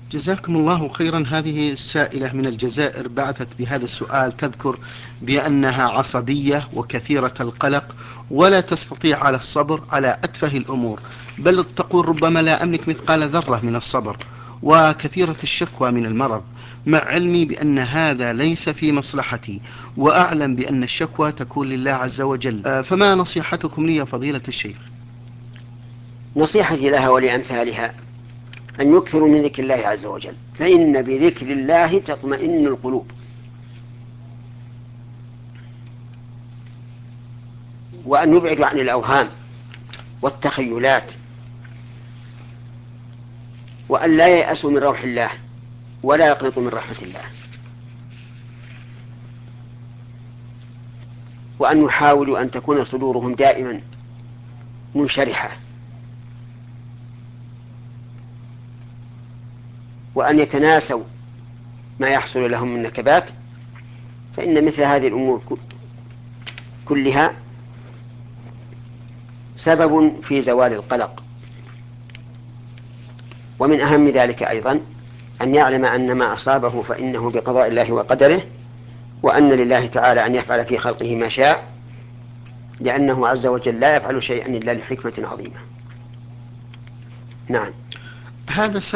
جزاكم الله خيرا. هذه السائلة من الجزائر بعثت بهذا السؤال، تذكر بأنها عصبية وكثيرة القلق ولا تستطيع على الصبر على أتفه الأمور، بل تقول ربما لا أملك مثقال ذرة من الصبر، وكثيرة الشكوى من المرض، مع علمي بأن هذا ليس في مصلحتي، وأعلم بأن الشكوى تكون لله عز وجل. فما نصيحتكم لي يا فضيلة الشيخ؟ نصيحتي لها ولأمثالها أن يكثروا من ذكر الله عز وجل، فإن بذكر الله تطمئن القلوب، وأن يبعدوا عن الأوهام والتخيلات، وأن لا ييأسوا من روح الله ولا يقنطوا من رحمة الله، وأن يحاولوا أن تكون صدورهم دائما منشرحة، وأن يتناسوا ما يحصل لهم من نكبات، فإن مثل هذه الأمور كلها سبب في زوال القلق. ومن أهم ذلك أيضا أن يعلم أن ما أصابه فإنه بقضاء الله وقدره، وأن لله تعالى أن يفعل في خلقه ما شاء، لأنه عز وجل لا يفعل شيئا إلا لحكمة عظيمة. نعم. هذا